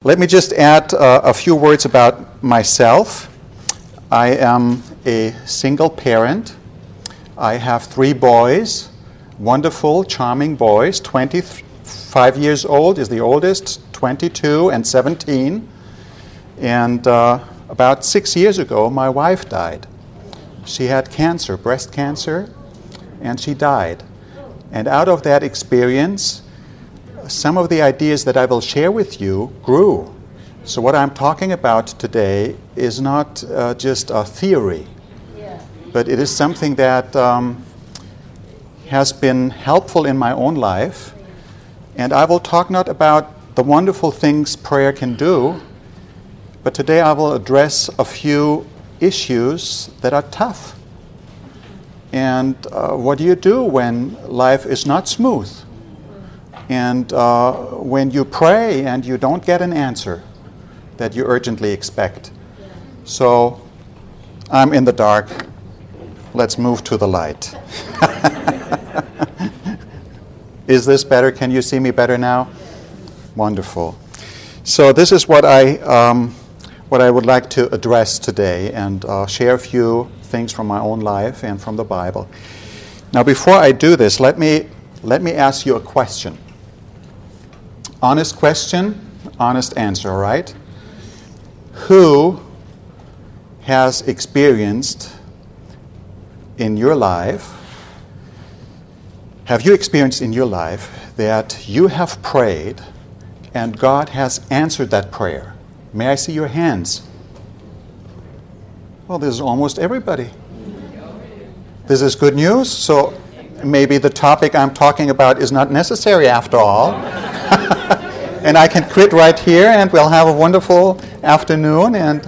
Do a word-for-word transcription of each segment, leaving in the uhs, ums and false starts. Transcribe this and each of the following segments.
Let me just add uh, a few words about myself. I am a single parent. I have three boys, wonderful, charming boys. twenty-five years old is the oldest, twenty-two and seventeen. And uh, about six years ago, my wife died. She had cancer, breast cancer, and she died. And out of that experience, some of the ideas that I will share with you grew. So what I'm talking about today is not uh, just a theory, yeah. but it is something that um, has been helpful in my own life. And I will talk not about the wonderful things prayer can do, but today I will address a few issues that are tough. And uh, what do you do when life is not smooth? And uh, when you pray and you don't get an answer that you urgently expect. So I'm in the dark. Let's move to the light. Is this better? Can you see me better now? Wonderful. So this is what I um, what I would like to address today and uh, share a few things from my own life and from the Bible. Now, before I do this, let me let me ask you a question. Honest question, honest answer, all right? Who has experienced in your life, have you experienced in your life that you have prayed and God has answered that prayer? May I see your hands? Well, this is almost everybody. This is good news, so maybe the topic I'm talking about is not necessary after all. And I can quit right here and we'll have a wonderful afternoon. And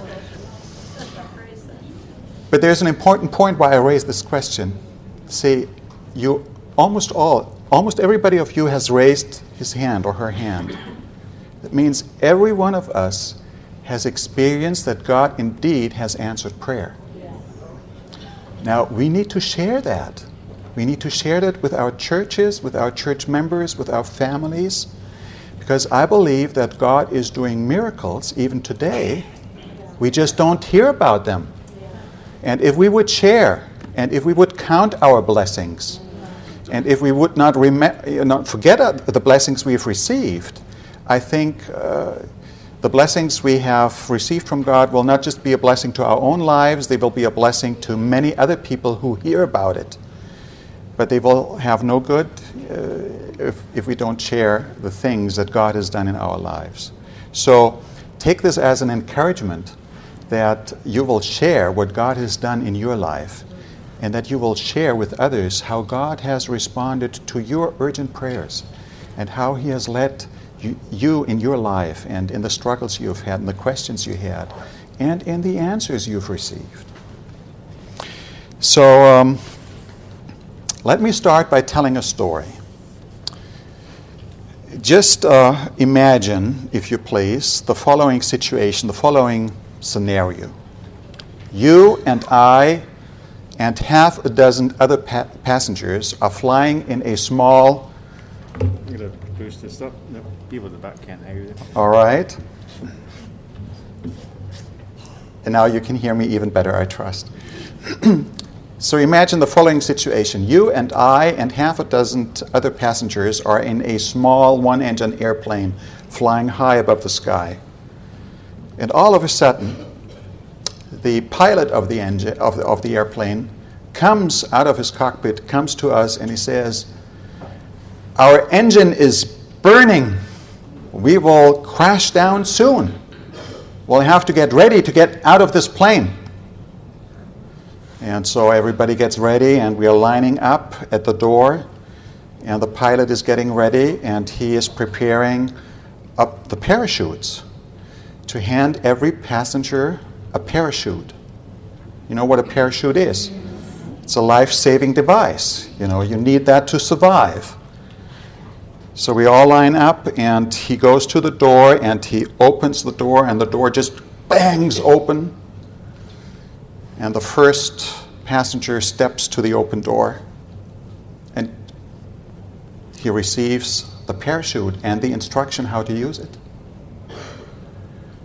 But there's an important point why I raised this question. See, you almost all, almost everybody of you has raised his hand or her hand. That means every one of us has experienced that God indeed has answered prayer. Now, we need to share that. We need to share that with our churches, with our church members, with our families. Because I believe that God is doing miracles even today. We just don't hear about them. And if we would share, and if we would count our blessings, and if we would not, rem- not forget the blessings we've received, I think uh, the blessings we have received from God will not just be a blessing to our own lives, they will be a blessing to many other people who hear about it. But they will have no good uh, if, if we don't share the things that God has done in our lives. So take this as an encouragement that you will share what God has done in your life and that you will share with others how God has responded to your urgent prayers and how He has led you, you in your life and in the struggles you've had and the questions you had and in the answers you've received. So, um, let me start by telling a story. Just uh, imagine, if you please, the following situation, the following scenario. You and I and half a dozen other pa- passengers are flying in a small... I'm going to boost this up. No, people at the back can't hear you. All right. And now you can hear me even better, I trust. So imagine the following situation. You and I and half a dozen other passengers are in a small one-engine airplane flying high above the sky. And all of a sudden, the pilot of the engine of the, of the airplane comes out of his cockpit, comes to us, and he says, "Our engine is burning. We will crash down soon. We'll have to get ready to get out of this plane." And so everybody gets ready, and we are lining up at the door, and the pilot is getting ready, and he is preparing up the parachutes to hand every passenger a parachute. You know what a parachute is? It's a life-saving device. You know, you need that to survive. So we all line up, and he goes to the door, and he opens the door, and the door just bangs open. And the first passenger steps to the open door and he receives the parachute and the instruction how to use it.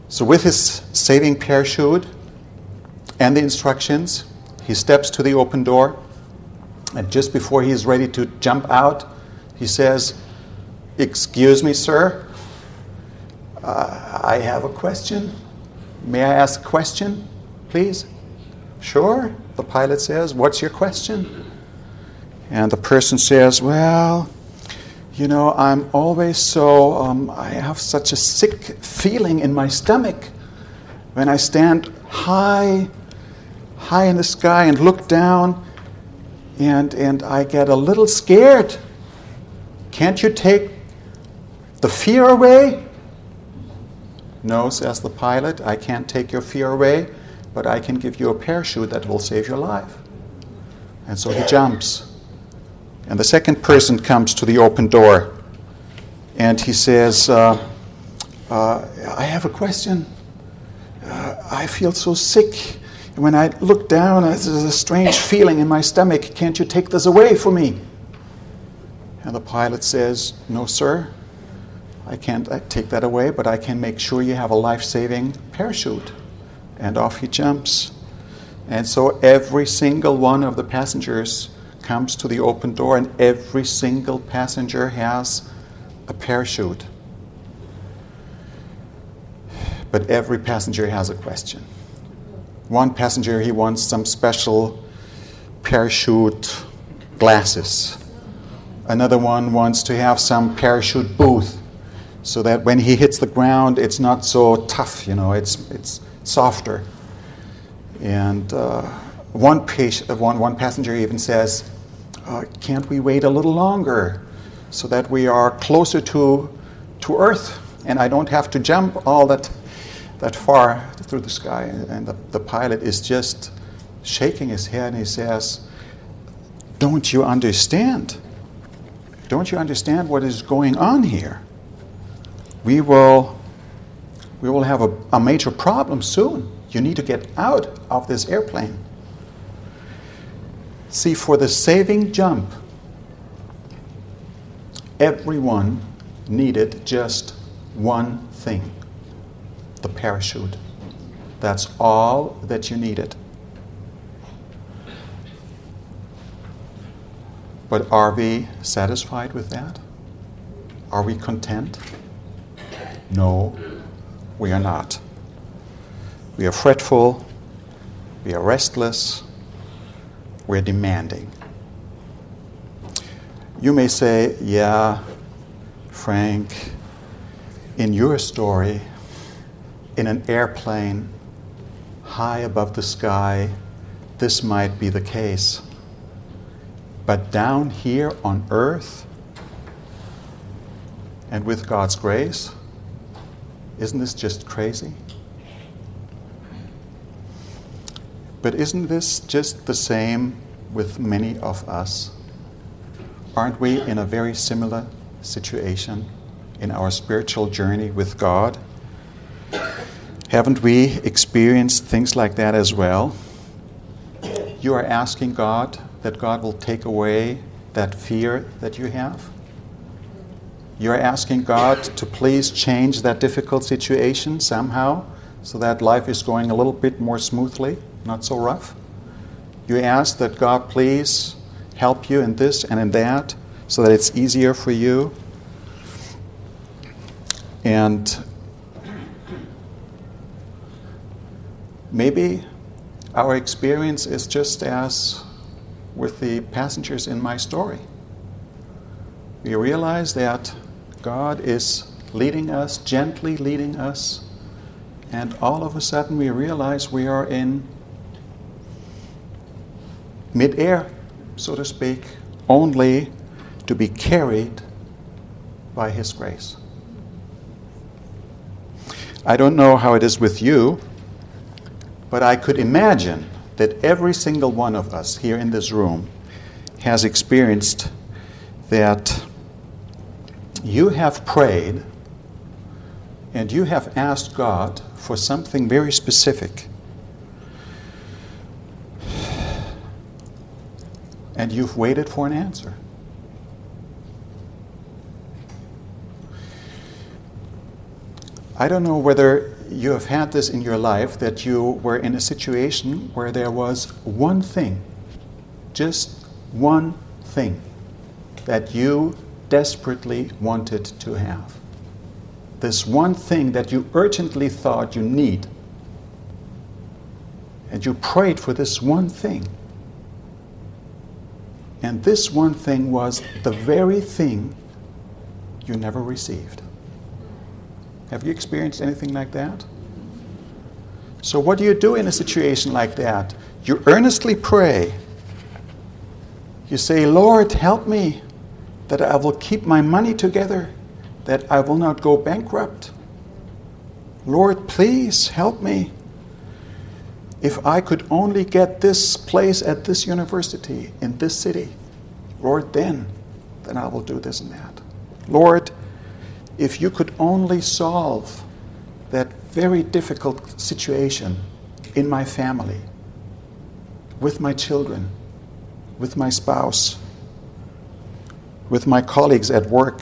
So with his saving parachute and the instructions, he steps to the open door, and just before he is ready to jump out, he says, "Excuse me, sir, uh, I have a question. May I ask a question, please?" "Sure," the pilot says. "What's your question?" And the person says, "Well, you know, I'm always so, um, I have such a sick feeling in my stomach when I stand high, high in the sky and look down, and, and I get a little scared. Can't you take the fear away?" "No," says the pilot, "I can't take your fear away, but I can give you a parachute that will save your life." And so he jumps. And the second person comes to the open door, and he says, uh, uh, "I have a question. Uh, I feel so sick. And when I look down, there's a strange feeling in my stomach. Can't you take this away for me?" And the pilot says, "No, sir. I can't take that away, but I can make sure you have a life-saving parachute." And off he jumps. And so every single one of the passengers comes to the open door, and every single passenger has a parachute. But every passenger has a question. One passenger, he wants some special parachute glasses. Another one wants to have some parachute booth so that when he hits the ground, it's not so tough, you know, it's it's softer. And uh, one, patient, one, one passenger even says, uh, "Can't we wait a little longer so that we are closer to to Earth and I don't have to jump all that that far through the sky?" And the, the pilot is just shaking his head, and he says, "Don't you understand? Don't you understand what is going on here? We will, we will have a, a major problem soon. You need to get out of this airplane." See, for the saving jump, everyone needed just one thing: the parachute. That's all that you needed. But are we satisfied with that? Are we content? No, we are not. We are fretful, we are restless, we're demanding. You may say, "Yeah, Frank, in your story, in an airplane high above the sky, this might be the case. But down here on earth, and with God's grace, isn't this just crazy?" But isn't this just the same with many of us? Aren't we in a very similar situation in our spiritual journey with God? Haven't we experienced things like that as well? You are asking God that God will take away that fear that you have. You are asking God to please change that difficult situation somehow so that life is going a little bit more smoothly, not so rough. You ask that God please help you in this and in that so that it's easier for you. And maybe our experience is just as with the passengers in my story. We realize that God is leading us, gently leading us, and all of a sudden we realize we are in mid-air, so to speak, only to be carried by His grace. I don't know how it is with you, but I could imagine that every single one of us here in this room has experienced that you have prayed and you have asked God for something very specific. And you've waited for an answer. I don't know whether you have had this in your life, that you were in a situation where there was one thing, just one thing, that you desperately wanted to have. This one thing that you urgently thought you need. And you prayed for this one thing. And this one thing was the very thing you never received. Have you experienced anything like that? So what do you do in a situation like that? You earnestly pray. You say, Lord, help me that I will keep my money together, that I will not go bankrupt. Lord, please help me. If I could only get this place at this university, in this city, Lord, then, then I will do this and that. Lord, if you could only solve that very difficult situation in my family, with my children, with my spouse, with my colleagues at work.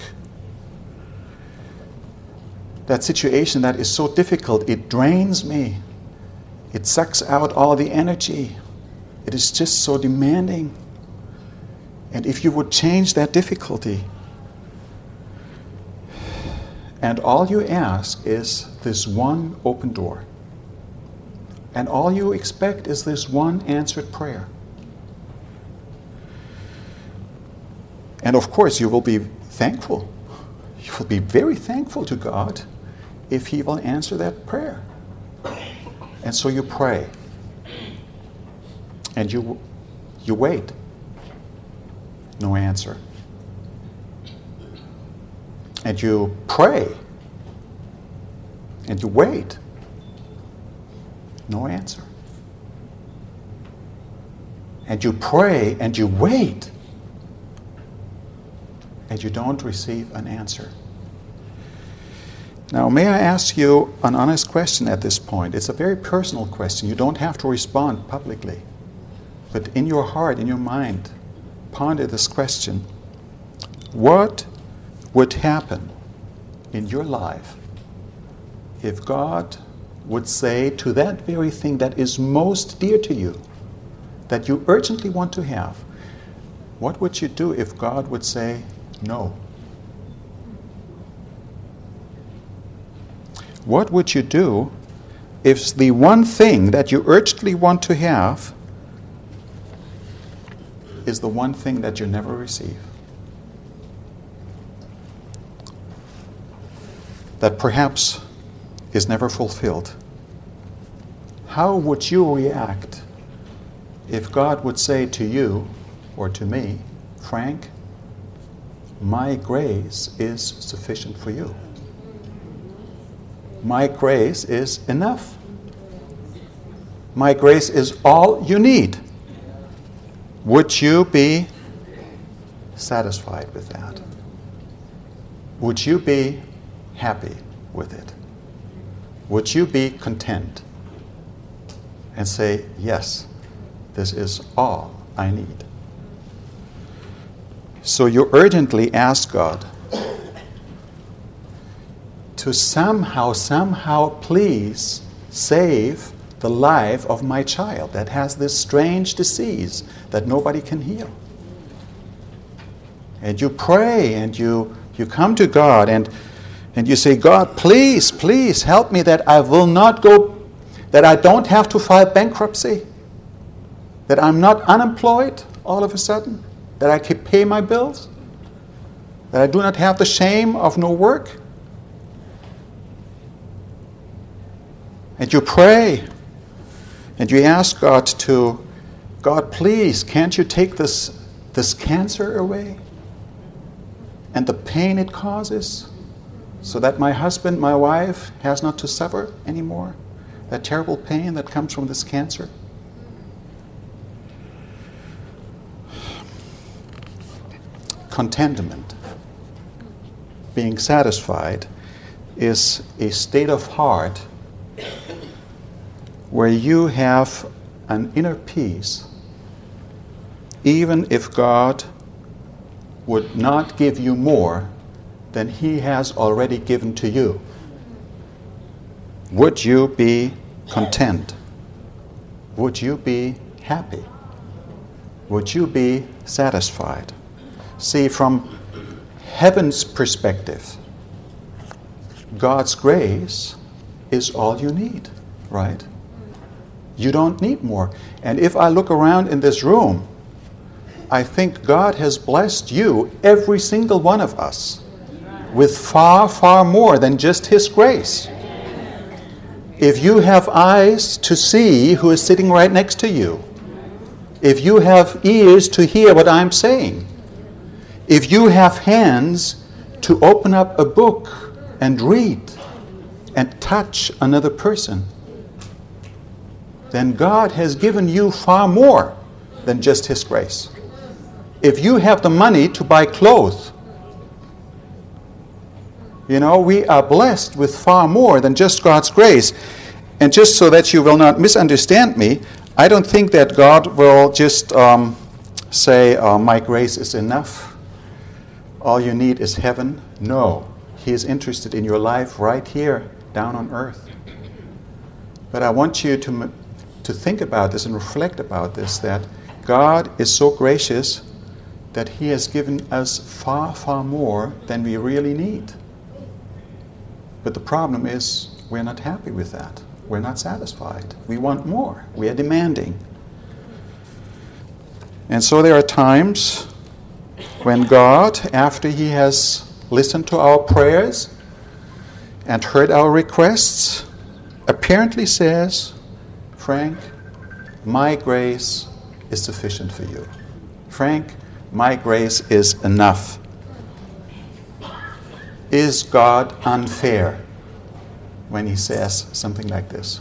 That situation that is so difficult, it drains me. It sucks out all the energy. It is just so demanding. And if you would change that difficulty, and all you ask is this one open door, and all you expect is this one answered prayer. And of course, you will be thankful. You will be very thankful to God if He will answer that prayer. And so you pray. And you you wait. No answer. And you pray. And you wait. No answer. And you pray and you wait. And you don't receive an answer. Now, may I ask you an honest question at this point? It's a very personal question. You don't have to respond publicly. But in your heart, in your mind, ponder this question. What would happen in your life if God would say to that very thing that is most dear to you, that you urgently want to have, what would you do if God would say, no? What would you do if the one thing that you urgently want to have is the one thing that you never receive? That perhaps is never fulfilled. How would you react if God would say to you or to me, Frank, my grace is sufficient for you. My grace is enough. My grace is all you need. Would you be satisfied with that? Would you be happy with it? Would you be content and say, yes, this is all I need? So you urgently ask God to somehow, somehow please save the life of my child that has this strange disease that nobody can heal. And you pray and you, you come to God and, and you say, God, please, please help me that I will not go, that I don't have to file bankruptcy, that I'm not unemployed all of a sudden, that I can pay my bills, that I do not have the shame of no work. And you pray, and you ask God to, God, please, can't you take this, this cancer away and the pain it causes so that my husband, my wife, has not to suffer anymore, that terrible pain that comes from this cancer? Contentment, being satisfied, is a state of heart where you have an inner peace, even if God would not give you more than He has already given to you. Would you be content? Would you be happy? Would you be satisfied? See, from heaven's perspective, God's grace is all you need, right? You don't need more. And if I look around in this room, I think God has blessed you, every single one of us, with far, far more than just His grace. If you have eyes to see who is sitting right next to you, if you have ears to hear what I'm saying, if you have hands to open up a book and read and touch another person, then God has given you far more than just His grace. If you have the money to buy clothes, you know, we are blessed with far more than just God's grace. And just so that you will not misunderstand me, I don't think that God will just um, say, uh, my grace is enough. All you need is heaven. No, He is interested in your life right here, down on earth. But I want you to, to think about this and reflect about this, that God is so gracious that He has given us far, far more than we really need. But the problem is we're not happy with that. We're not satisfied. We want more. We are demanding. And so there are times when God, after He has listened to our prayers and heard our requests, apparently says, Frank, my grace is sufficient for you. Frank, my grace is enough. Is God unfair when He says something like this?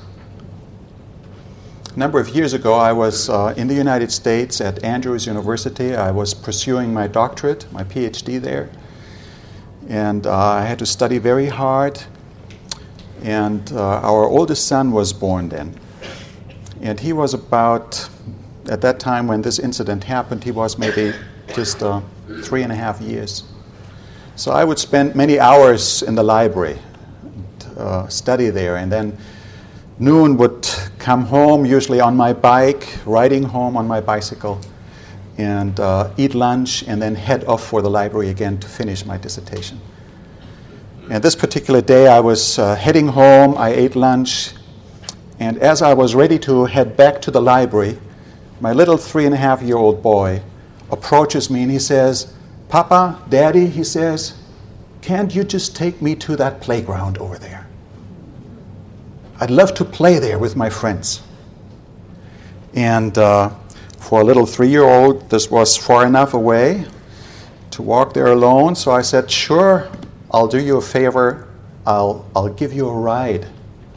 A number of years ago, I was uh, in the United States at Andrews University. I was pursuing my doctorate, my P H D there. And uh, I had to study very hard. And uh, our oldest son was born then. And he was about, at that time when this incident happened, he was maybe just uh, three and a half years. So I would spend many hours in the library, uh, study there, and then noon would come home, usually on my bike, riding home on my bicycle, and uh, eat lunch, and then head off for the library again to finish my dissertation. And this particular day I was uh, heading home, I ate lunch, and as I was ready to head back to the library, my little three and a half year old boy approaches me and he says, Papa, Daddy, he says, can't you just take me to that playground over there? I'd love to play there with my friends. And uh, for a little three-year-old, this was far enough away to walk there alone. So I said, sure, I'll do you a favor. I'll, I'll give you a ride.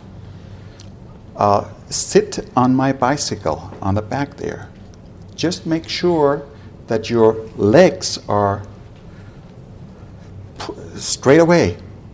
Uh, sit on my bicycle on the back there. Just make sure that your legs are p- straight away.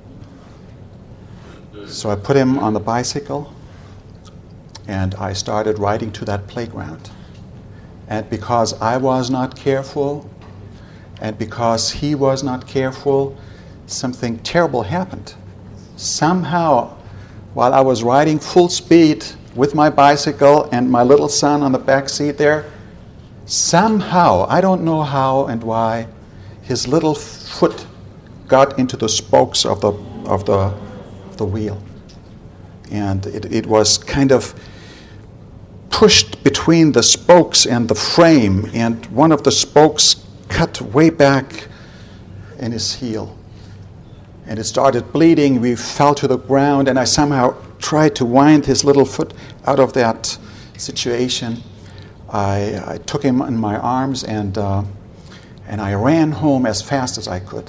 So I put him on the bicycle and I started riding to that playground. And because I was not careful and because he was not careful, something terrible happened. Somehow, while I was riding full speed with my bicycle and my little son on the back seat there, somehow, I don't know how and why, his little foot got into the spokes of the of the, the wheel. And it, it was kind of pushed between the spokes and the frame, and one of the spokes cut way back in his heel. And it started bleeding. We fell to the ground, and I somehow tried to wind his little foot out of that situation. I, I took him in my arms and uh, and I ran home as fast as I could.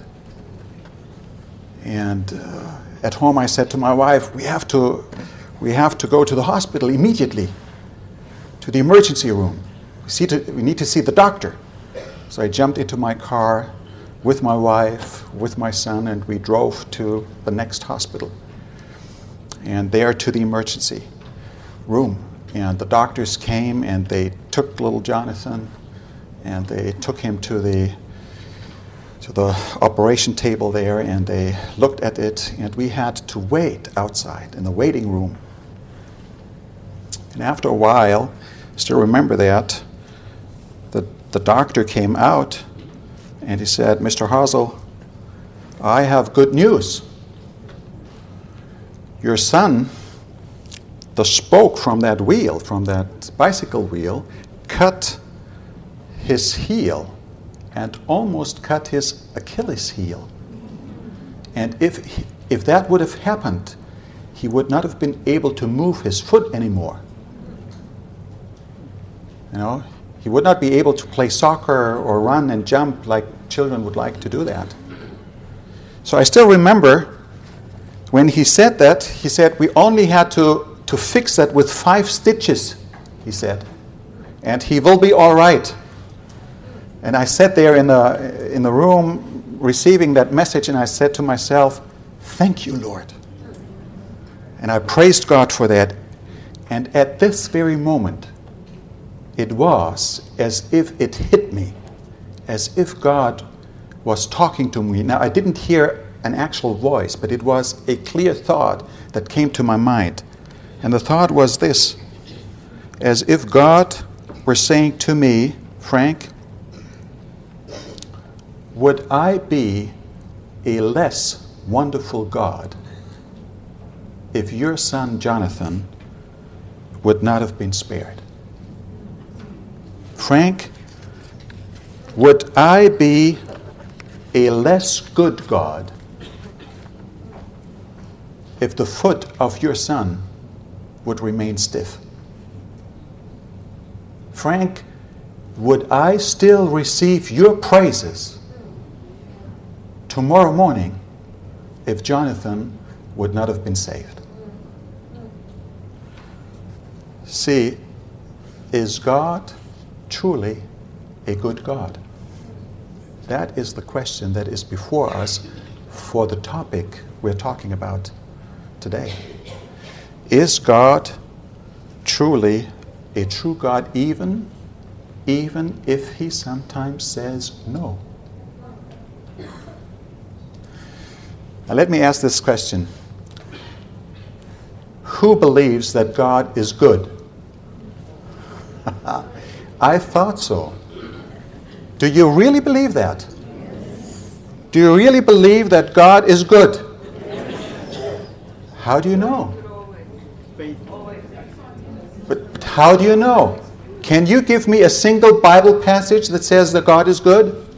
And uh, at home, I said to my wife, "We have to, we have to go to the hospital immediately, to the emergency room. We, see to, we need to see the doctor." So I jumped into my car with my wife, with my son, and we drove to the next hospital. And there to the emergency room. And the doctors came and they took little Jonathan and they took him to the to the operation table there, and they looked at it, and we had to wait outside in the waiting room. And after a while, I still remember that, the, the doctor came out and he said, "Mister Hasel, I have good news. Your son, the spoke from that wheel, from that bicycle wheel, cut his heel and almost cut his Achilles heel. And if if that would have happened, he would not have been able to move his foot anymore. You know, he would not be able to play soccer or run and jump like children would like to do that." So I still remember when he said that, he said, "We only had to, to fix that with five stitches," he said, "and he will be all right." And I sat there in the, in the room receiving that message, and I said to myself, "Thank you, Lord." And I praised God for that. And at this very moment, it was as if it hit me, as if God was talking to me. Now, I didn't hear an actual voice, but it was a clear thought that came to my mind. And the thought was this: as if God were saying to me, "Frank, would I be a less wonderful God if your son Jonathan would not have been spared? Frank, would I be a less good God if the foot of your son would remain stiff? Frank, would I still receive your praises tomorrow morning if Jonathan would not have been saved?" See, is God truly a good God? That is the question that is before us for the topic we're talking about today. Is God truly a true God, even, even if he sometimes says no? Now let me ask this question. Who believes that God is good? I thought so. Do you really believe that? Do you really believe that God is good? How do you know? But, but how do you know? Can you give me a single Bible passage that says that God is good?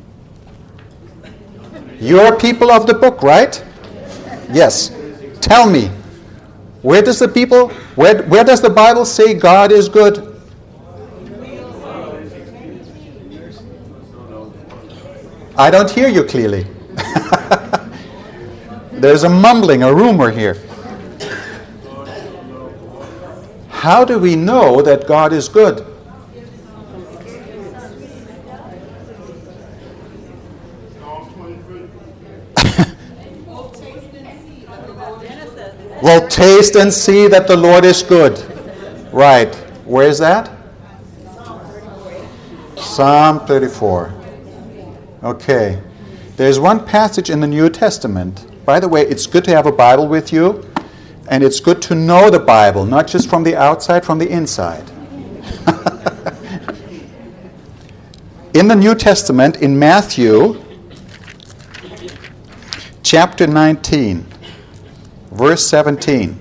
You're people of the book, right? Yes. Tell me. Where does the people, where, where does the Bible say God is good? I don't hear you clearly. There's a mumbling, a rumor here. How do we know that God is good? Well, taste and see that the Lord is good. Right. Where is that? Psalm thirty-four. Okay. There's one passage in the New Testament. By the way, it's good to have a Bible with you, and it's good to know the Bible, not just from the outside, from the inside. In the New Testament, in Matthew, chapter nineteen, verse seventeen.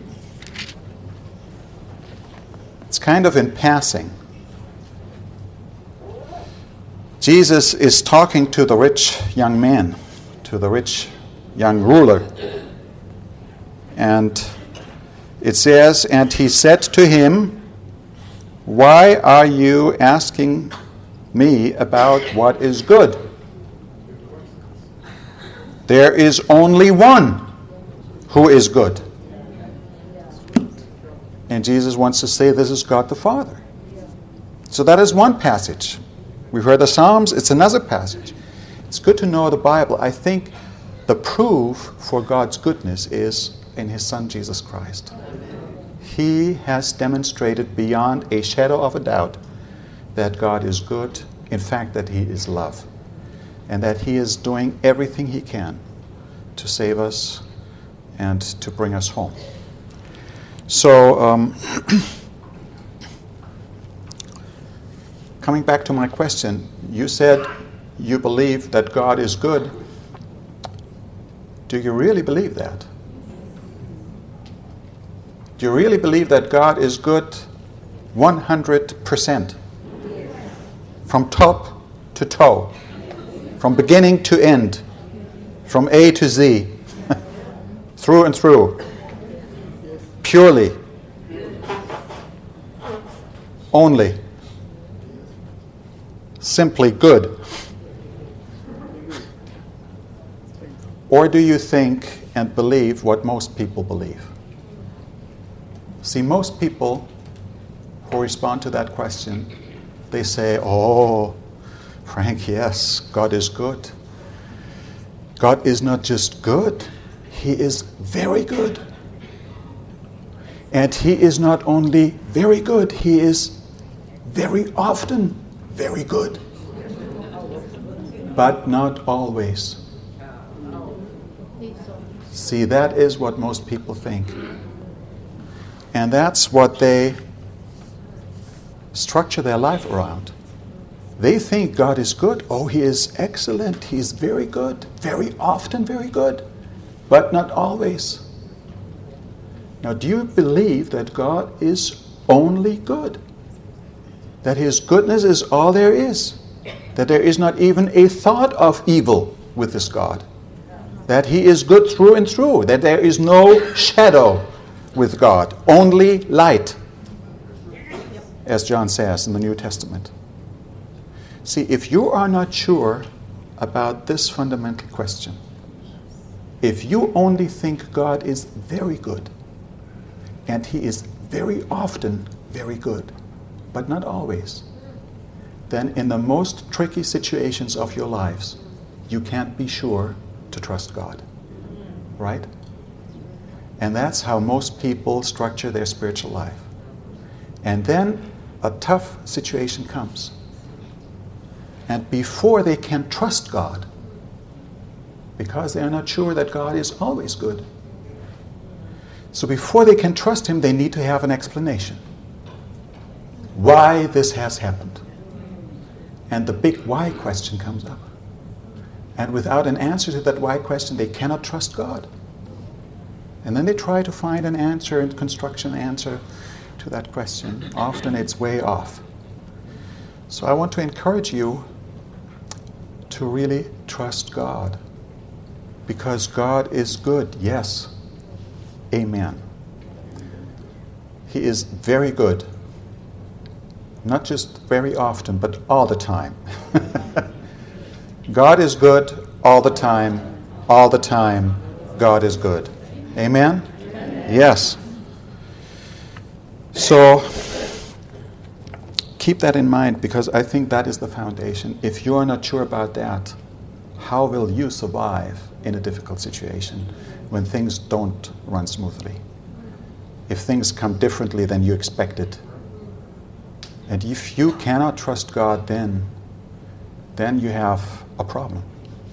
It's kind of in passing. Jesus is talking to the rich young man, to the rich young ruler. And it says, "And he said to him, 'Why are you asking me about what is good? There is only one who is good.'" And Jesus wants to say this is God the Father. So that is one passage. We've heard the Psalms, it's another passage. It's good to know the Bible. I think the proof for God's goodness is in his Son Jesus Christ. He has demonstrated beyond a shadow of a doubt that God is good, in fact that he is love. and that He is doing everything He can to save us and to bring us home. So, um, coming back to my question, you said you believe that God is good. Do you really believe that? Do you really believe that God is good one hundred percent? From top to toe, from beginning to end, from A to Z, through and through, purely, only, simply good? Or do you think and believe what most people believe? See, most people who respond to that question, they say, oh, Frank, yes, God is good. God is not just good, He is very good. And He is not only very good, He is very often very good. But not always. See, that is what most people think. And that's what they structure their life around. They think God is good. Oh, He is excellent. He is very good. Very often very good. But not always. Now, do you believe that God is only good? That His goodness is all there is? That there is not even a thought of evil with this God? That He is good through and through? That there is no shadow with God? Only light, as John says in the New Testament. See, if you are not sure about this fundamental question, if you only think God is very good, and He is very often very good, but not always, then in the most tricky situations of your lives, you can't be sure to trust God. Right? And that's how most people structure their spiritual life. And then a tough situation comes. And before they can trust God, because they are not sure that God is always good, so before they can trust Him, they need to have an explanation. Why this has happened. And the big why question comes up. And without an answer to that why question, they cannot trust God. And then they try to find an answer and construct an answer to that question. Often it's way off. So I want to encourage you to really trust God. Because God is good, yes. Amen. He is very good. Not just very often, but all the time. God is good all the time. All the time, God is good. Amen? Amen? Yes. So, keep that in mind, because I think that is the foundation. If you are not sure about that, how will you survive in a difficult situation when things don't run smoothly? If things come differently than you expected. And if you cannot trust God, then, then you have a problem.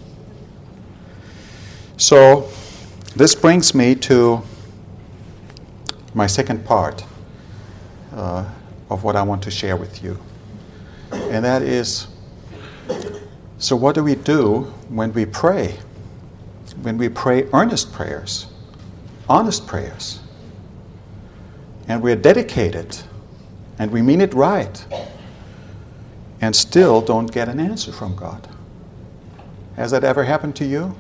So, this brings me to my second part uh, of what I want to share with you. And that is, so what do we do when we pray? When we pray earnest prayers, honest prayers, and we're dedicated, and we mean it right, and still don't get an answer from God. Has that ever happened to you?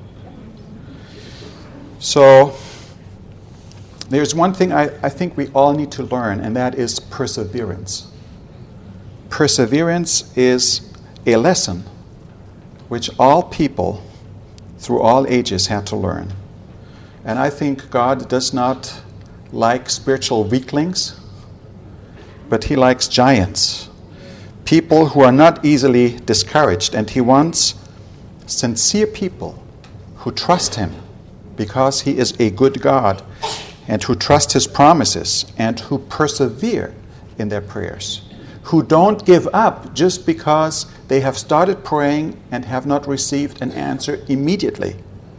So, there's one thing I, I think we all need to learn, and that is perseverance. Perseverance is a lesson which all people through all ages had to learn. And I think God does not like spiritual weaklings, but He likes giants, people who are not easily discouraged, and He wants sincere people who trust Him because He is a good God, and who trust His promises and who persevere in their prayers, who don't give up just because they have started praying and have not received an answer immediately.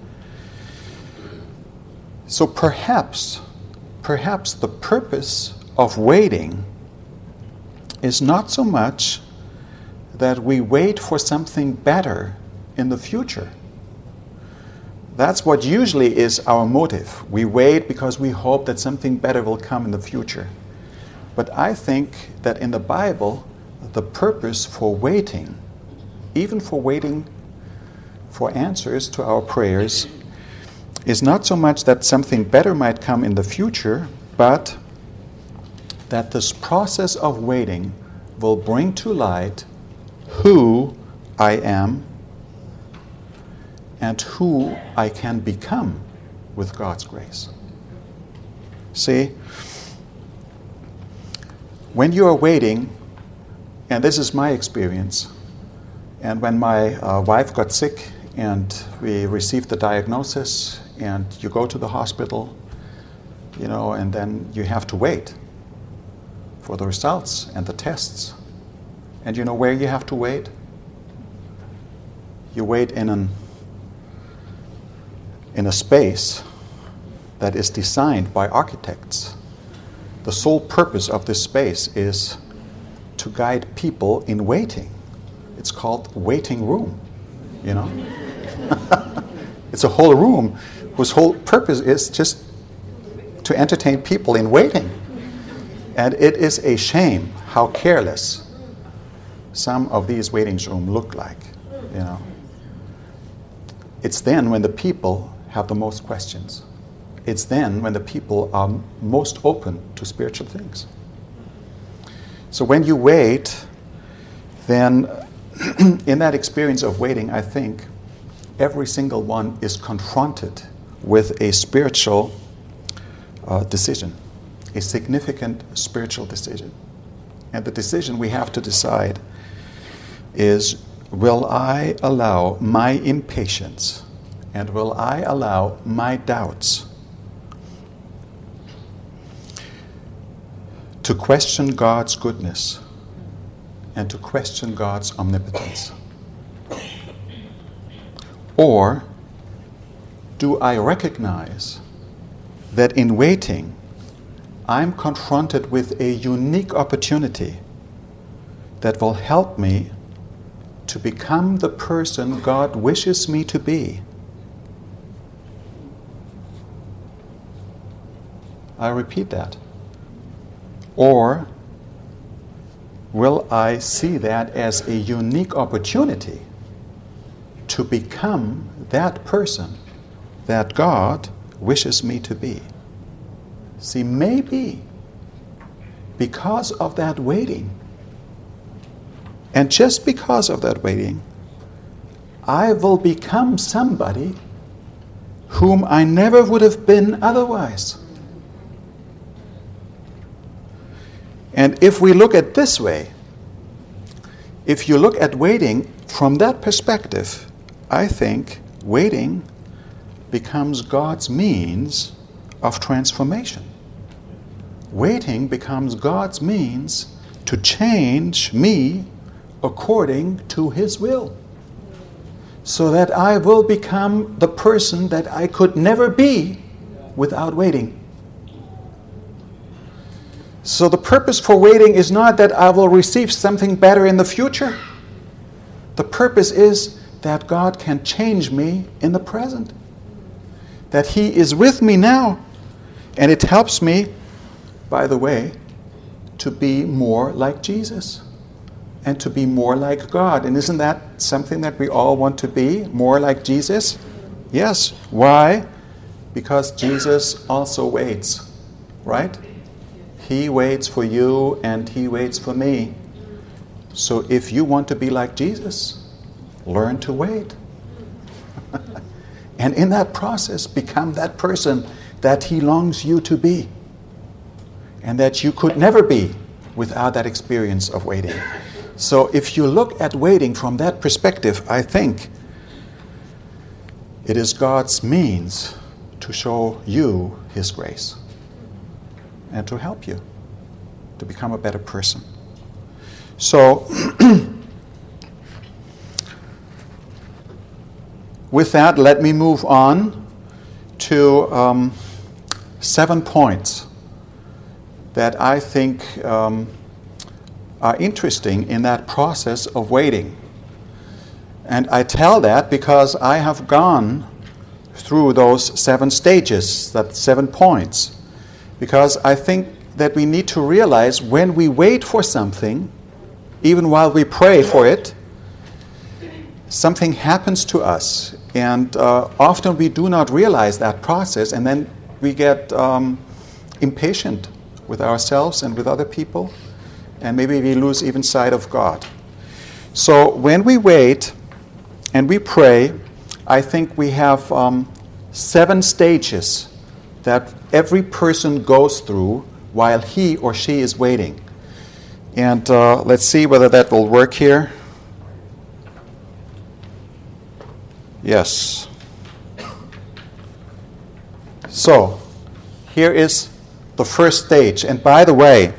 So perhaps, perhaps the purpose of waiting is not so much that we wait for something better in the future. That's what usually is our motive. We wait because we hope that something better will come in the future. But I think that in the Bible, the purpose for waiting, even for waiting for answers to our prayers, is not so much that something better might come in the future, but that this process of waiting will bring to light who I am and who I can become with God's grace. See, when you are waiting, and this is my experience, and when my uh, wife got sick and we received the diagnosis, and you go to the hospital, you know, and then you have to wait for the results and the tests. And you know where you have to wait? You wait in an in a space that is designed by architects. The sole purpose of this space is to guide people in waiting. It's called waiting room, you know? It's a whole room whose whole purpose is just to entertain people in waiting. And it is a shame how careless some of these waiting rooms look like, you know. It's then when the people have the most questions. It's then when the people are most open to spiritual things. So when you wait, then in that experience of waiting, I think every single one is confronted with a spiritual uh, decision, a significant spiritual decision. And the decision we have to decide is, will I allow my impatience and will I allow my doubts to question God's goodness and to question God's omnipotence? Or do I recognize that in waiting, I'm confronted with a unique opportunity that will help me to become the person God wishes me to be? I repeat that. Or will I see that as a unique opportunity to become that person that God wishes me to be? See, maybe because of that waiting, and just because of that waiting, I will become somebody whom I never would have been otherwise. And if we look at this way, if you look at waiting from that perspective, I think waiting becomes God's means of transformation. Waiting becomes God's means to change me according to His will, so that I will become the person that I could never be without waiting. So the purpose for waiting is not that I will receive something better in the future. The purpose is that God can change me in the present. That He is with me now. And it helps me, by the way, to be more like Jesus. And to be more like God. And isn't that something that we all want to be? More like Jesus? Yes. Why? Because Jesus also waits. Right? He waits for you and He waits for me. So if you want to be like Jesus, learn to wait. And in that process, become that person that He longs you to be. And that you could never be without that experience of waiting. So if you look at waiting from that perspective, I think it is God's means to show you His grace and to help you to become a better person. So, with that, let me move on to um, seven points that I think um, are interesting in that process of waiting. And I tell that because I have gone through those seven stages, that seven points, because I think that we need to realize when we wait for something, even while we pray for it, something happens to us. And uh, often we do not realize that process, and then we get um, impatient with ourselves and with other people, and maybe we lose even sight of God. So when we wait and we pray, I think we have um, seven stages that every person goes through while he or she is waiting. And uh, let's see whether that will work here. Yes. So, here is the first stage. And by the way,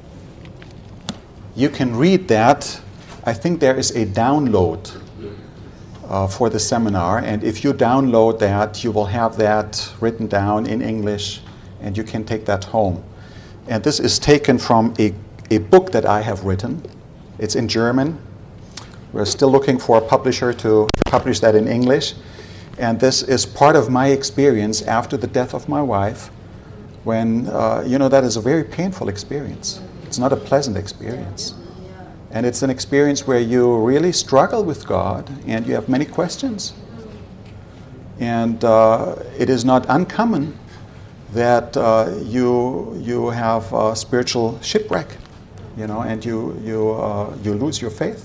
you can read that. I think there is a download uh, for the seminar. And if you download that, you will have that written down in English, and you can take that home. And this is taken from a, a book that I have written. It's in German. We're still looking for a publisher to publish that in English. And this is part of my experience after the death of my wife, when, uh, you know, that is a very painful experience. It's not a pleasant experience. And it's an experience where you really struggle with God and you have many questions. And uh, it is not uncommon that uh, you you have a spiritual shipwreck, you know, and you you uh, you lose your faith.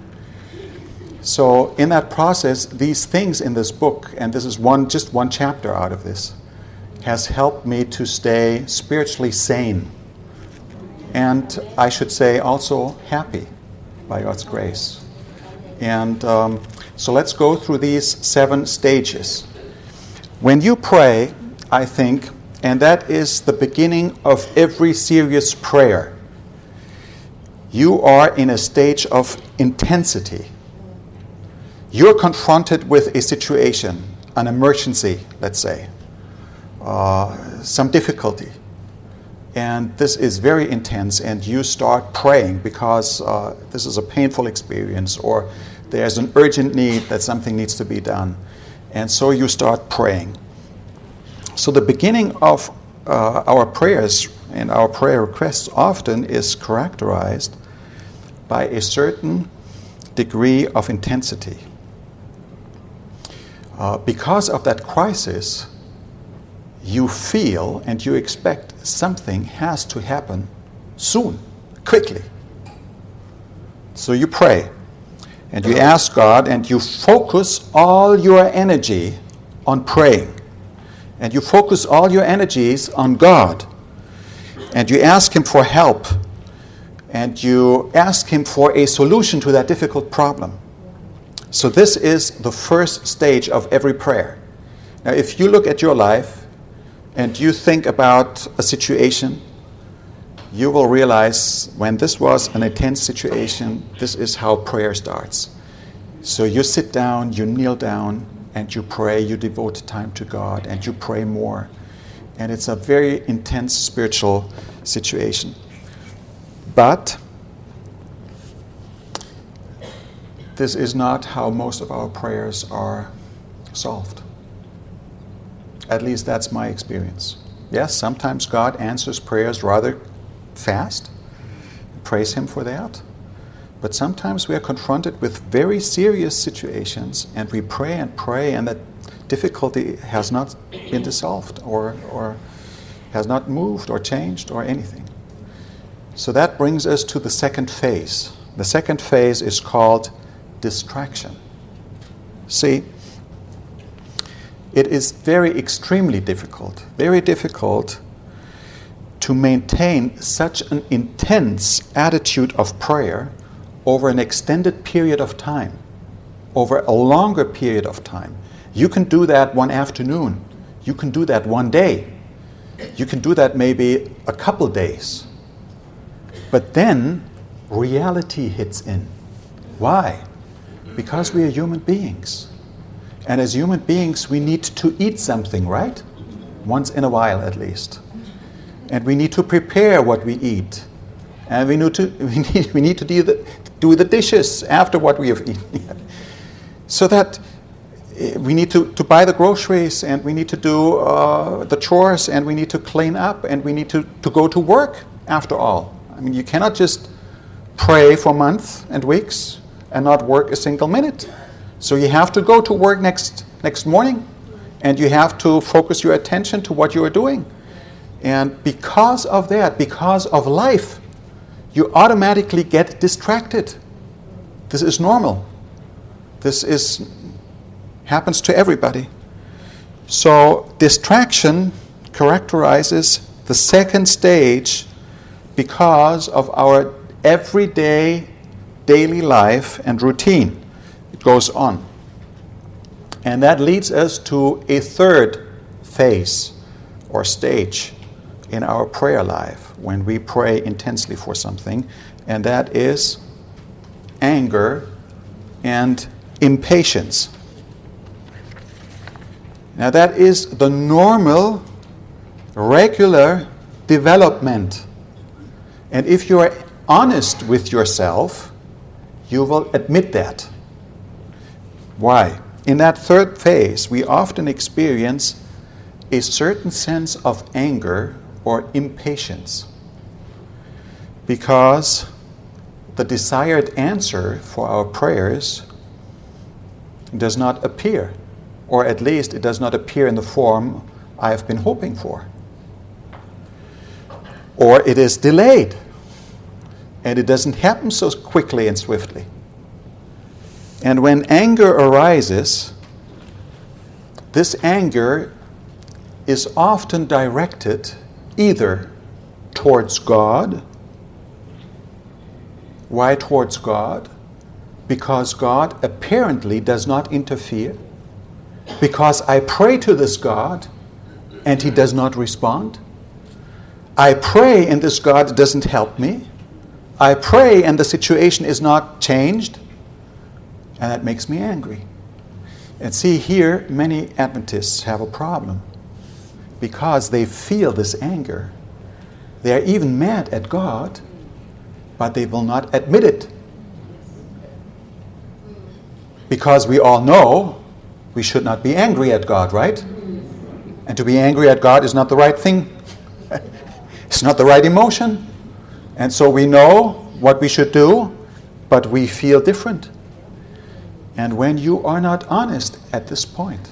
So in that process, these things in this book, and this is one just one chapter out of this, has helped me to stay spiritually sane, and I should say also happy by God's grace. And um, so let's go through these seven stages. When you pray, I think, and that is the beginning of every serious prayer, you are in a stage of intensity. You're confronted with a situation, an emergency, let's say, uh, some difficulty. And this is very intense, and you start praying because uh, this is a painful experience, or there's an urgent need that something needs to be done. And so you start praying. So the beginning of uh, our prayers and our prayer requests often is characterized by a certain degree of intensity. Uh, because of that crisis, you feel and you expect something has to happen soon, quickly. So you pray and you ask God and you focus all your energy on praying. And you focus all your energies on God. And you ask Him for help. And you ask Him for a solution to that difficult problem. So this is the first stage of every prayer. Now, if you look at your life and you think about a situation, you will realize when this was an intense situation, this is how prayer starts. So you sit down, you kneel down, and you pray, you devote time to God, and you pray more. And it's a very intense spiritual situation. But this is not how most of our prayers are solved. At least that's my experience. Yes, sometimes God answers prayers rather fast. Praise Him for that. But sometimes we are confronted with very serious situations, and we pray and pray, and that difficulty has not been dissolved or, or has not moved or changed or anything. So that brings us to the second phase. The second phase is called distraction. See, it is very extremely difficult, very difficult to maintain such an intense attitude of prayer over an extended period of time, over a longer period of time. You can do that one afternoon. You can do that one day. You can do that maybe a couple days. But then reality hits in. Why? Because we are human beings. And as human beings, we need to eat something, right? Once in a while, at least. And we need to prepare what we eat. And we need to, we need, we need to do the, do the dishes after what we have eaten. So that we need to, to buy the groceries, and we need to do uh, the chores, and we need to clean up, and we need to, to go to work after all. I mean, you cannot just pray for months and weeks and not work a single minute. So you have to go to work next next morning, and you have to focus your attention to what you are doing. And because of that, because of life, you automatically get distracted. This is normal. This is happens to everybody. So distraction characterizes the second stage because of our everyday daily life and routine. It goes on. And that leads us to a third phase or stage in our prayer life when we pray intensely for something, and that is anger and impatience. Now that is the normal, regular development. And if you are honest with yourself, you will admit that. Why? In that third phase, we often experience a certain sense of anger or impatience because the desired answer for our prayers does not appear, or at least it does not appear in the form I have been hoping for. Or it is delayed, and it doesn't happen so quickly and swiftly. And when anger arises, this anger is often directed either towards God. Why towards God? Because God apparently does not interfere. Because I pray to this God and He does not respond. I pray and this God doesn't help me. I pray and the situation is not changed. And that makes me angry. And see, here many Adventists have a problem because they feel this anger. They are even mad at God, but they will not admit it. Because we all know we should not be angry at God, right? And to be angry at God is not the right thing. It's not the right emotion. And so we know what we should do, but we feel different. And when you are not honest at this point,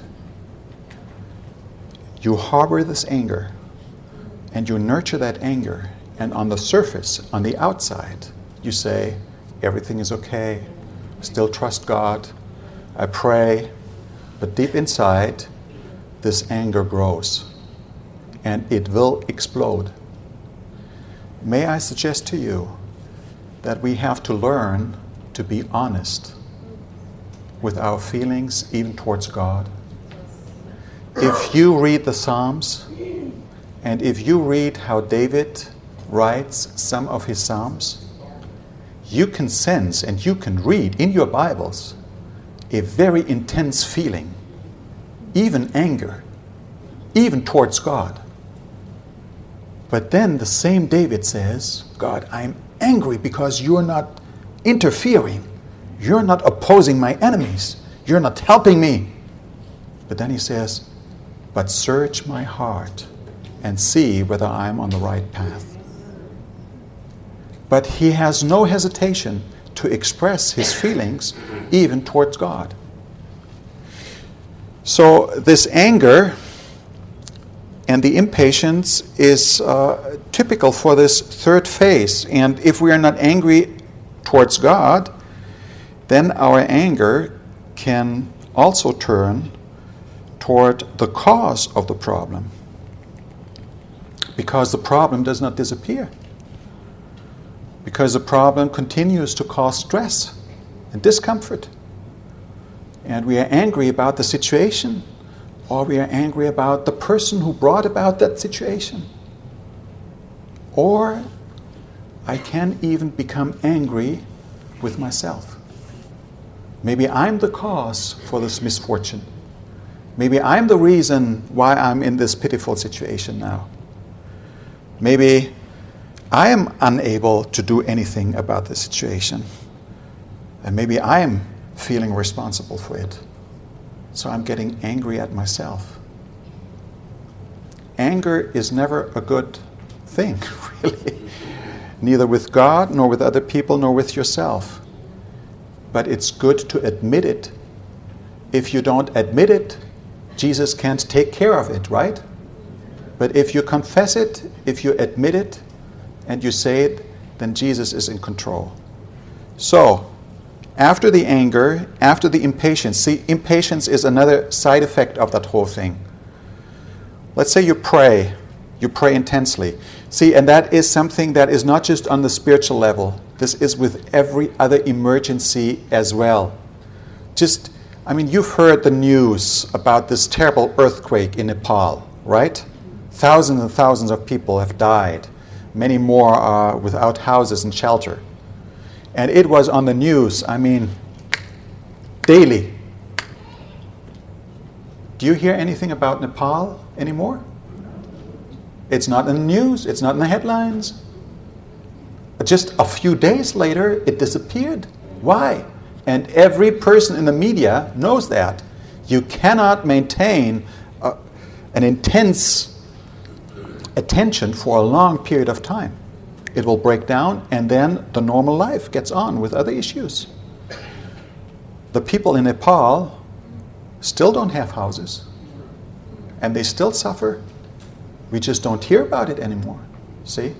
you harbor this anger, and you nurture that anger, and on the surface, on the outside, you say, everything is okay, still trust God, I pray, but deep inside, this anger grows, and it will explode. May I suggest to you that we have to learn to be honest with our feelings, even towards God. If you read the Psalms, and if you read how David writes some of his Psalms, you can sense and you can read in your Bibles a very intense feeling, even anger, even towards God. But then the same David says, God, I'm angry because you're not interfering. You're not opposing my enemies. You're not helping me. But then he says, but search my heart and see whether I'm on the right path. But he has no hesitation to express his feelings even towards God. So this anger and the impatience is uh, typical for this third phase. And if we are not angry towards God, then our anger can also turn toward the cause of the problem, because the problem does not disappear, because the problem continues to cause stress and discomfort. And we are angry about the situation, or we are angry about the person who brought about that situation, or I can even become angry with myself. Maybe I'm the cause for this misfortune. Maybe I'm the reason why I'm in this pitiful situation now. Maybe I am unable to do anything about the situation. And maybe I am feeling responsible for it. So I'm getting angry at myself. Anger is never a good thing, really. Neither with God, nor with other people, nor with yourself. But it's good to admit it. If you don't admit it, Jesus can't take care of it, right? But if you confess it, if you admit it, and you say it, then Jesus is in control. So, after the anger, after the impatience, see, impatience is another side effect of that whole thing. Let's say you pray, you pray intensely. See, and that is something that is not just on the spiritual level. This is with every other emergency as well. Just, I mean, you've heard the news about this terrible earthquake in Nepal, right? Thousands and thousands of people have died. Many more are without houses and shelter. And it was on the news, I mean, daily. Do you hear anything about Nepal anymore? It's not in the news, it's not in the headlines. Just a few days later, it disappeared. Why? And every person in the media knows that. You cannot maintain a, an intense attention for a long period of time. It will break down, and then the normal life gets on with other issues. The people in Nepal still don't have houses, and they still suffer. We just don't hear about it anymore. See?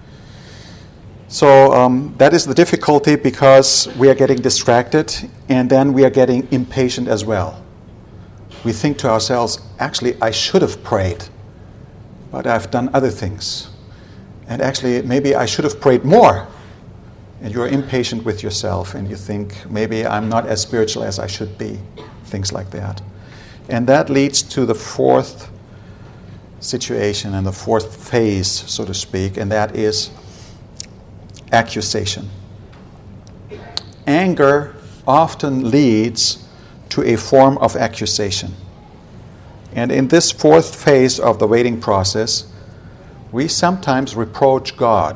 So um, that is the difficulty, because we are getting distracted, and then we are getting impatient as well. We think to ourselves, actually, I should have prayed, but I've done other things. And actually, maybe I should have prayed more. And you're impatient with yourself, and you think, maybe I'm not as spiritual as I should be. Things like that. And that leads to the fourth situation and the fourth phase, so to speak, and that is accusation. Anger often leads to a form of accusation. And in this fourth phase of the waiting process, we sometimes reproach God.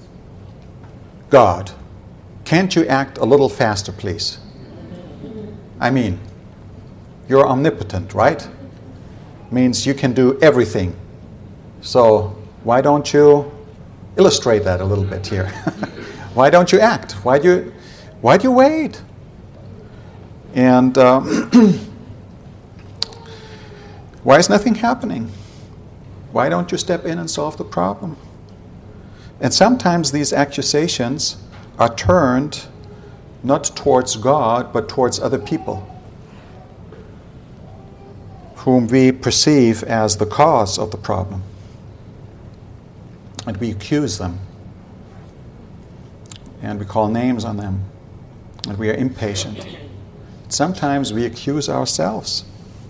God, can't you act a little faster, please? I mean, you're omnipotent, right? Means you can do everything. So why don't you illustrate that a little bit here? Why don't you act? Why do you, why do you wait? And um, why is nothing happening? Why don't you step in and solve the problem? And sometimes these accusations are turned not towards God, but towards other people, whom we perceive as the cause of the problem. And we accuse them. And we call names on them. And we are impatient. Sometimes we accuse ourselves.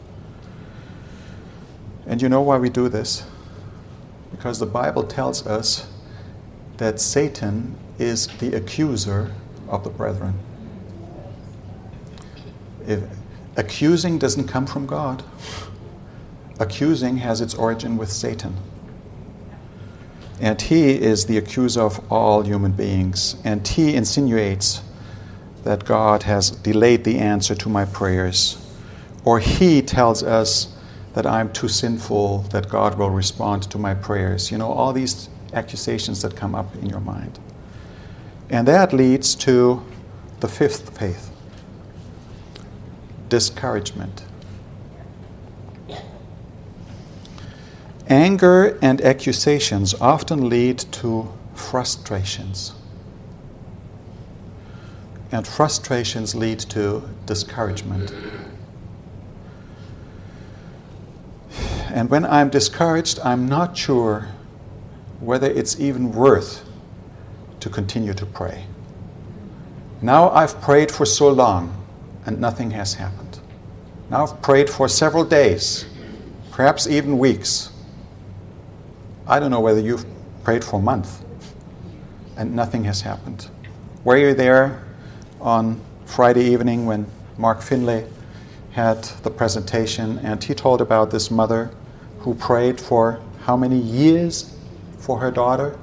And you know why we do this? Because the Bible tells us that Satan is the accuser of the brethren. If accusing doesn't come from God, accusing has its origin with Satan. And he is the accuser of all human beings. And he insinuates that God has delayed the answer to my prayers. Or he tells us that I'm too sinful, that God will respond to my prayers. You know, all these accusations that come up in your mind. And that leads to the fifth faith, discouragement. Anger and accusations often lead to frustrations. And frustrations lead to discouragement. And when I'm discouraged, I'm not sure whether it's even worth to continue to pray. Now I've prayed for so long and nothing has happened. Now I've prayed for several days, perhaps even weeks. I don't know whether you've prayed for a month. and nothing has happened. Were you there on Friday evening when Mark Finlay had the presentation and he told about this mother who prayed for how many years for her daughter?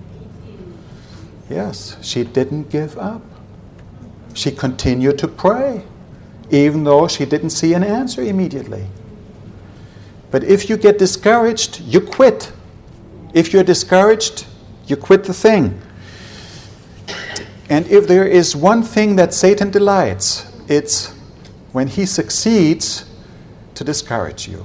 Yes, she didn't give up. She continued to pray, even though she didn't see an answer immediately. But if you get discouraged, you quit. If you're discouraged, you quit the thing. And if there is one thing that Satan delights, it's when he succeeds to discourage you.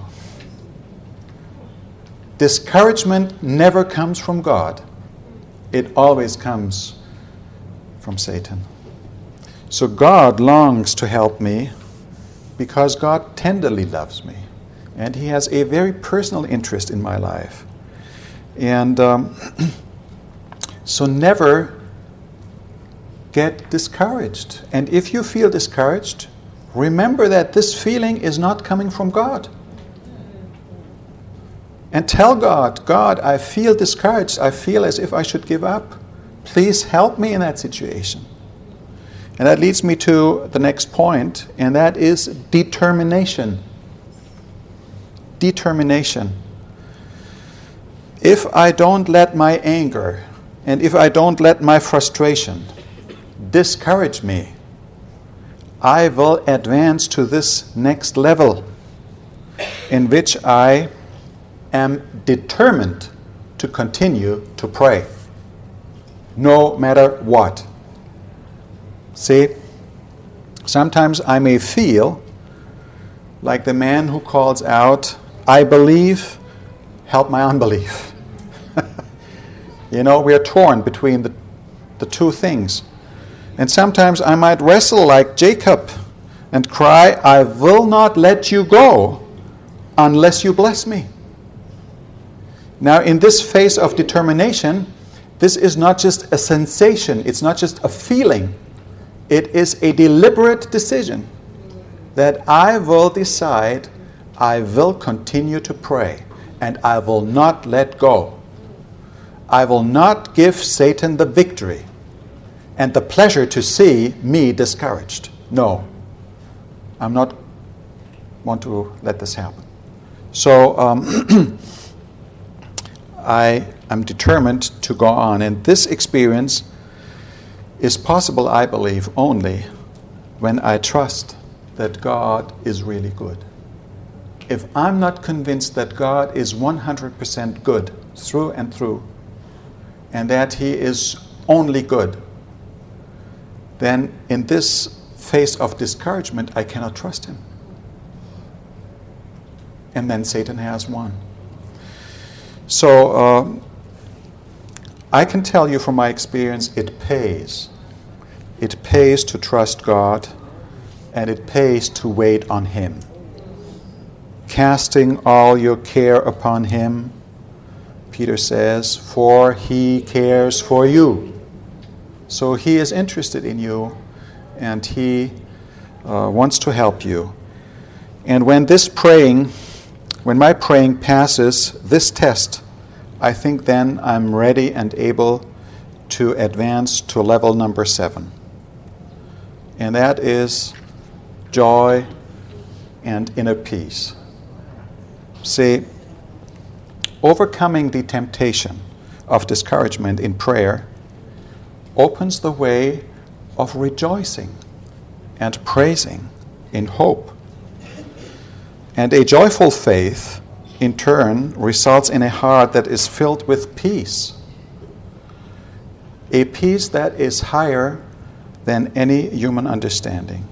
Discouragement never comes from God. It always comes from Satan. So God longs to help me because God tenderly loves me. And he has a very personal interest in my life. And um, so never get discouraged. And if you feel discouraged, remember that this feeling is not coming from God. And tell God, God, I feel discouraged. I feel as if I should give up. Please help me in that situation. And that leads me to the next point, and that is determination. Determination. If I don't let my anger and if I don't let my frustration discourage me, I will advance to this next level in which I am determined to continue to pray, no matter what. See, sometimes I may feel like the man who calls out, I believe, help my unbelief. You know, we are torn between the, the two things. And sometimes I might wrestle like Jacob and cry, I will not let you go unless you bless me. Now, in this phase of determination, this is not just a sensation, it's not just a feeling. It is a deliberate decision that I will decide I will continue to pray and I will not let go. I will not give Satan the victory and the pleasure to see me discouraged. No, I'm not want to let this happen. So um, I am determined to go on. And this experience is possible, I believe, only when I trust that God is really good. If I'm not convinced that God is one hundred percent good through and through, and that He is only good, then in this phase of discouragement, I cannot trust Him. And then Satan has won. So uh, I can tell you from my experience, it pays. It pays to trust God, and it pays to wait on Him. Casting all your care upon Him, Peter says, for He cares for you. So He is interested in you, and He uh, wants to help you. And when this praying, when my praying passes this test, I think then I'm ready and able to advance to level number seven. And that is joy and inner peace. See, overcoming the temptation of discouragement in prayer opens the way of rejoicing and praising in hope. And a joyful faith, in turn, results in a heart that is filled with peace. A peace that is higher than any human understanding.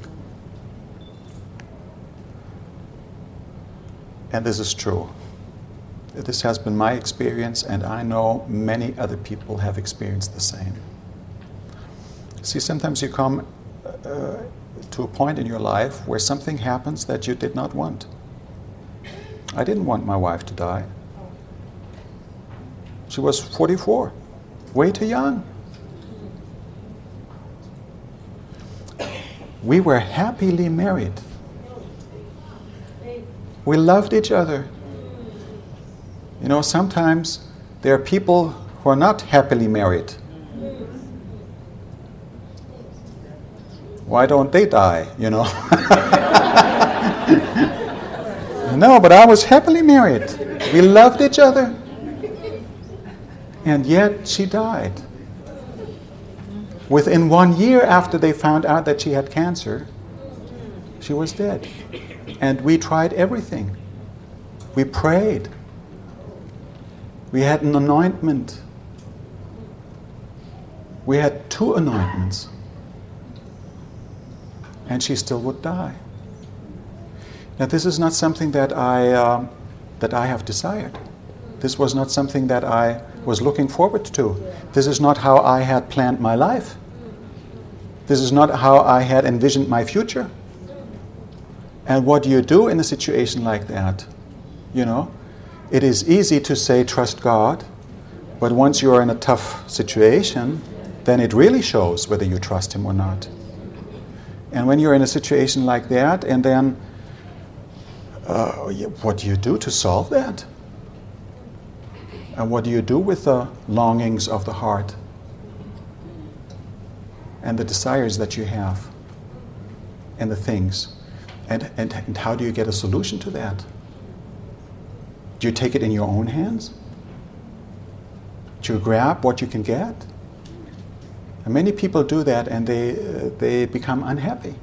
And this is true. This has been my experience, and I know many other people have experienced the same. See, sometimes you come uh, to a point in your life where something happens that you did not want. I didn't want my wife to die. She was forty-four, way too young. We were happily married. We loved each other. You know, sometimes there are people who are not happily married. Why don't they die, you know? No, but I was happily married. We loved each other. And yet she died. Within one year after they found out that she had cancer, she was dead. And we tried everything. We prayed. We had an anointment. We had two anointments. And she still would die. Now this is not something that I uh, that I have desired. This was not something that I was looking forward to. This is not how I had planned my life. This is not how I had envisioned my future. And what do you do in a situation like that? You know, it is easy to say trust God, but once you are in a tough situation, then it really shows whether you trust Him or not. And when you're in a situation like that, and then uh, what do you do to solve that? And what do you do with the longings of the heart and the desires that you have and the things? And, and, and how do you get a solution to that? Do you take it in your own hands? Do you grab what you can get? And many people do that, and they, uh, they become unhappy.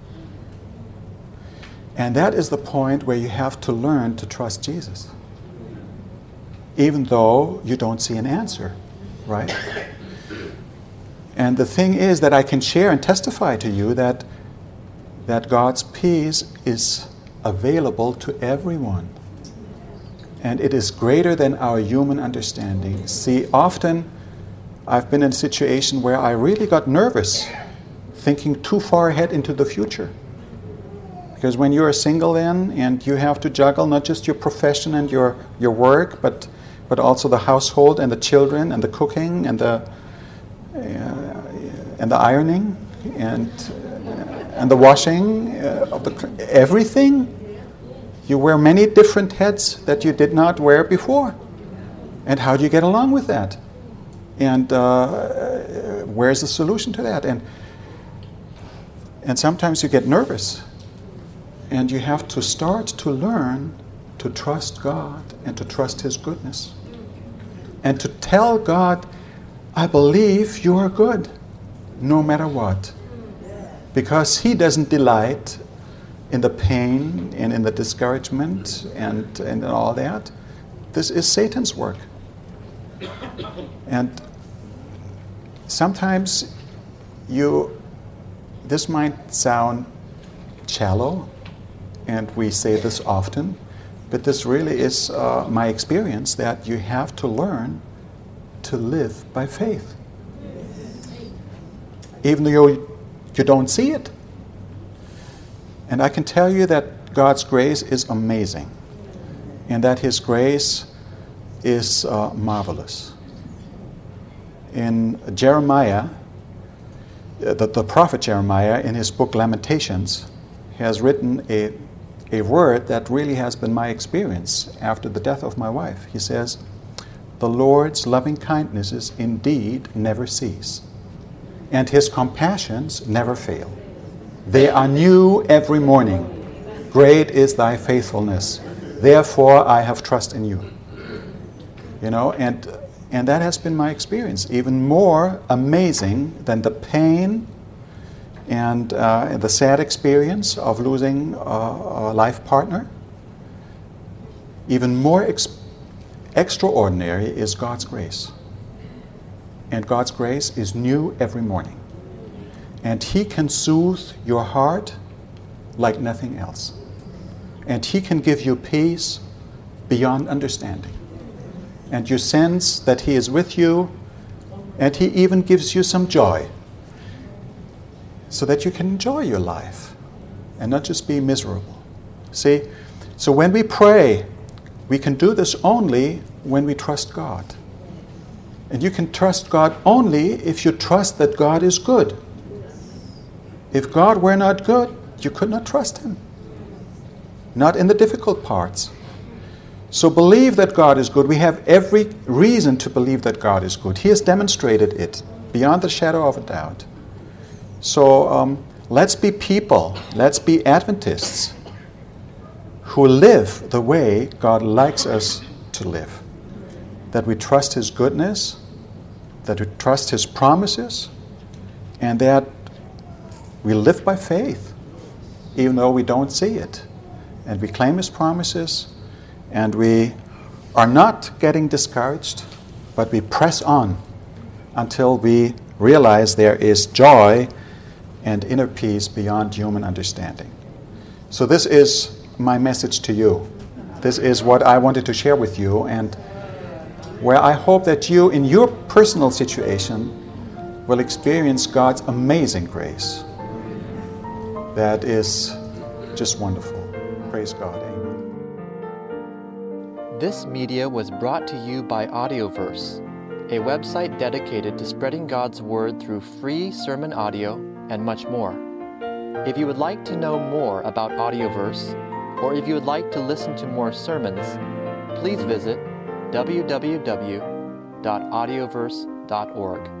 And that is the point where you have to learn to trust Jesus. Even though you don't see an answer, right? And the thing is that I can share and testify to you that, that God's peace is available to everyone. And it is greater than our human understanding. See, often I've been in a situation where I really got nervous, thinking too far ahead into the future. Because when you're single then, and you have to juggle not just your profession and your, your work, but but also the household and the children and the cooking and the uh, and the ironing and uh, and the washing uh, of the everything. You wear many different hats that you did not wear before. And how do you get along with that? And uh, where's the solution to that? And and sometimes you get nervous. And you have to start to learn to trust God and to trust His goodness. And to tell God, I believe you are good, no matter what. Because He doesn't delight in the pain and in the discouragement and, and all that. This is Satan's work. And sometimes you, this might sound shallow, and we say this often, but this really is uh, my experience, that you have to learn to live by faith. Even though you, you don't see it. And I can tell you that God's grace is amazing, and that His grace is uh, marvelous. In Jeremiah, uh, the, the prophet Jeremiah, in his book Lamentations, has written a A word that really has been my experience after the death of my wife. He says, the Lord's loving kindnesses indeed never cease, and His compassions never fail. They are new every morning. Great is thy faithfulness. Therefore I have trust in you. You know, and and that has been my experience. Even more amazing than the pain and uh, the sad experience of losing uh, a life partner. Even more ex- extraordinary is God's grace. And God's grace is new every morning. And He can soothe your heart like nothing else. And He can give you peace beyond understanding. And you sense that He is with you, and He even gives you some joy, so that you can enjoy your life and not just be miserable. See, so when we pray, we can do this only when we trust God. And you can trust God only if you trust that God is good. If God were not good, you could not trust Him. Not in the difficult parts. So believe that God is good. We have every reason to believe that God is good. He has demonstrated it beyond the shadow of a doubt. So um, let's be people, let's be Adventists who live the way God likes us to live. That we trust His goodness, that we trust His promises, and that we live by faith, even though we don't see it. And we claim His promises, and we are not getting discouraged, but we press on until we realize there is joy and inner peace beyond human understanding. So this is my message to you. This is what I wanted to share with you, and where I hope that you, in your personal situation, will experience God's amazing grace. That is just wonderful. Praise God. Amen. This media was brought to you by Audioverse, a website dedicated to spreading God's Word through free sermon audio and much more. If you would like to know more about Audioverse, or if you would like to listen to more sermons, please visit w w w dot audioverse dot org.